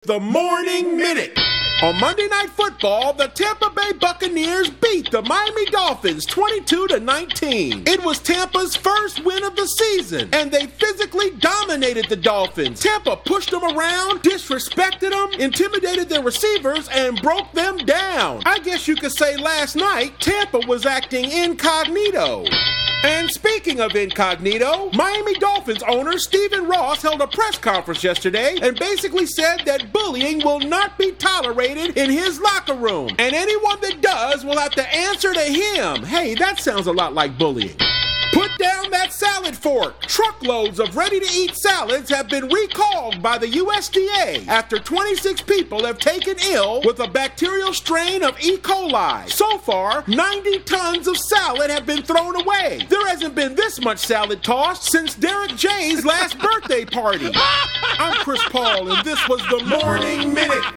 The Morning Minute. On Monday Night Football, the Tampa Bay Buccaneers beat the Miami Dolphins 22-19. It was Tampa's first win of the season, and they physically dominated the Dolphins. Tampa pushed them around, disrespected them, intimidated their receivers, and broke them down. I guess you could say last night, Tampa was acting incognito. And speaking of incognito, Miami Dolphins owner Stephen Ross held a press conference yesterday and basically said that bullying will not be tolerated in his locker room. And anyone that does will have to answer to him. Hey, that sounds a lot like bullying. Put down that salad fork. Truckloads of ready-to-eat salads have been recalled by the USDA after 26 people have taken ill with a bacterial strain of E. coli. So far, 90 tons of salad have been thrown away. There hasn't been this much salad tossed since Derek J's last birthday party. I'm Chris Paul, and this was the Morning Minute.